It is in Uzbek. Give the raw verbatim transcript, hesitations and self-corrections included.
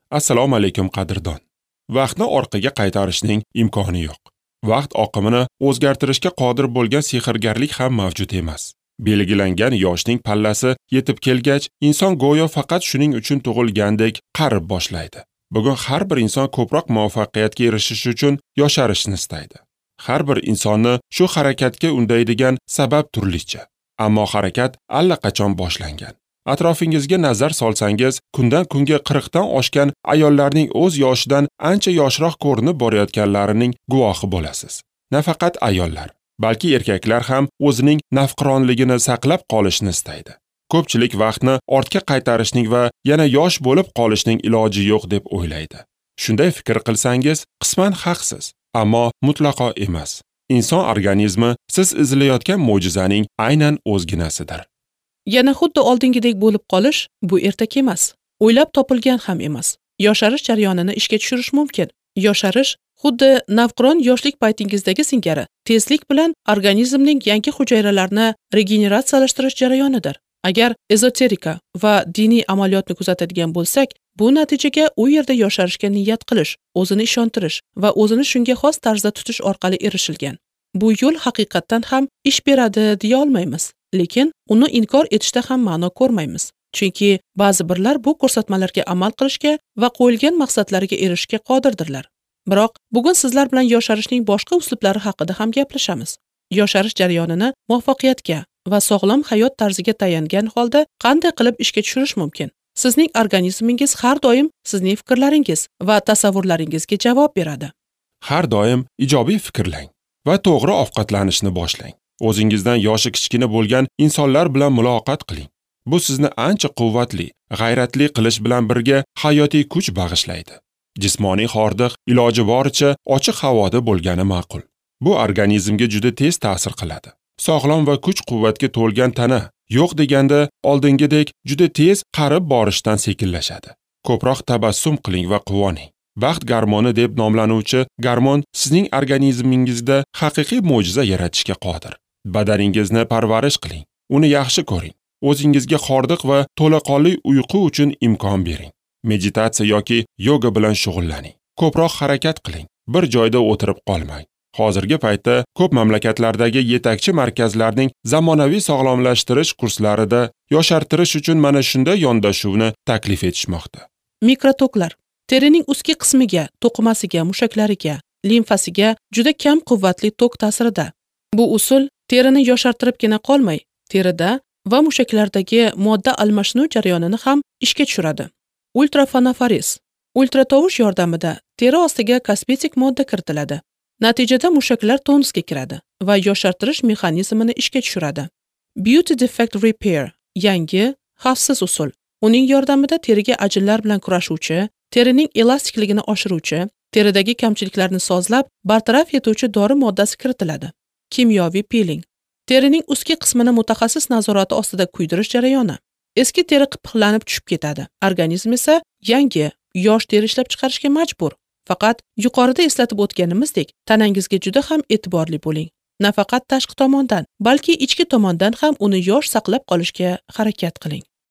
Assalomu alaykum qadrdon. Vaqtni orqaga qaytarishning imkoni yo'q. Vaqt oqimini o'zgartirishga qodir bo'lgan sehrgarlik ham mavjud emas. Belgilangan yoshning pallasi yetib kelgach, inson go'yo faqat shuning uchun tug'ilgandek qarib boshlaydi. Bugun har bir inson ko'proq muvaffaqiyatga erishish uchun yosharishni istaydi. Har bir insonni shu harakatga undaydigan sabab turlicha. Ammo harakat allaqachon boshlangan. Atrofingizga nazar solsangiz, kundan kunga qirqdan oshgan ayollarning o'z yoshidan ancha yoshroq ko'rinib borayotganlarining guvohi bo'lasiz. Nafaqat ayollar, balki erkaklar ham o'zining nafqironligini saqlab qolishni istaydi. Ko'pchilik vaqtni ortga qaytarishning va yana yosh bo'lib qolishning iloji yo'q deb o'ylaydi. Shunday fikr qilsangiz, qisman haqsiz, ammo mutlaqo emas. Inson organizmi siz izlayotgan mo'jizaning aynan o'zginasidir. Yana xuddi oldingidek bo'lib qolish bu ertak emas. O'ylab topilgan ham emas. Yosharish jarayonini ishga tushirish mumkin. Yosharish xuddi navqiron yoshlik paytingizdagi singari tezlik bilan organizmning yangi hujayralarini regeneratsiyalashtirish jarayonidir. Agar ezoterika va diniy amaliyotni kuzatadigan bo'lsak, bu natijaga u yerda yosharishga niyat qilish, o'zini ishontirish va o'zini shunga xos tarzda tutish orqali erishilgan. Bu yo'l haqiqatdan ham ish beradi deya olmaymiz. Lekin uni inkor etishda ham ma'no ko'rmaymiz. Chunki ba'zi birlar bu ko'rsatmalarga amal qilishga va qo'yilgan maqsadlariga erishishga qodirdirlar. Biroq bugun sizlar bilan yosharishning boshqa uslublari haqida ham gaplashamiz. Yosharish jarayonini muvaffaqiyatga va sog'lom hayot tarziga tayangan holda qanday qilib ishga tushirish mumkin? Sizning organizmingiz har doim sizning fikrlaringiz va tasavvurlaringizga javob beradi. Har doim ijobiy fikrlang va to'g'ri ovqatlanishni boshlang. O'zingizdan yoshi kichkina bo'lgan insonlar bilan muloqot qiling. Bu sizni ancha quvvatli, g'ayratli qilish bilan birga hayotiy kuch bag'ishlaydi. Jismoniy hordiq iloji boricha ochiq havoda bo'lgani ma'qul. Bu organizmga juda tez ta'sir qiladi. Sog'lom va kuch-quvvatga to'lgan tana yo'q deganda oldingidek juda tez qarib borishdan sekinlashadi. Ko'proq tabassum qiling va quvoning. Baxt gormoni deb nomlanuvchi gormon sizning organizmingizda haqiqiy mo'jiza yaratishga qodir. Badaningizni parvarish qiling, uni yaxshi ko'ring. O'zingizga hordiq va to'laqonli uyqu uchun imkon bering. Meditatsiya yoki yoga bilan shug'ullaning. Ko'proq harakat qiling. Bir joyda o'tirib qolmang. Hozirgi paytda ko'p mamlakatlardagi yetakchi markazlarning zamonaviy sog'lomlashtirish kurslarida yoshartirish uchun mana shunday yondashuvni taklif etishmoqda. Mikrotoklar terining ustki qismiga, to'qimasiga, mushaklariga, limfasiga juda kam quvvatli tok ta'sirida. Bu usul terini yoshartiribgina qolmay, terida va mushaklardagi modda almashinuv jarayonini ham ishga tushiradi. Ultrafanofaris ultratovush yordamida teri ostiga kosmetik modda kiritiladi. Natijada mushaklar tonusga kiradi va yoshartirish mexanizmini ishga tushiradi. Beauty defect repair yangi, xavfsiz usul. Uning yordamida teriga ajinlar bilan kurashuvchi, terining elastikligini oshiruvchi, teridagi kamchiliklarni sozlab, bartaraf etuvchi dori moddasi kiritiladi. Kimyoviy piling. Terining ustki qismini mutaxassis nazorati ostida kuydirish jarayoni. Eski teri qipqlanib tushib ketadi. Organizm esa yangi, yosh teri ishlab chiqarishga majbur. Faqat yuqorida eslatib o'tganimizdek, tanangizga juda ham e'tiborli bo'ling. Nafaqat tashqi tomondan, balki ichki tomondan ham uni yosh saqlab qolishga harakat qiling.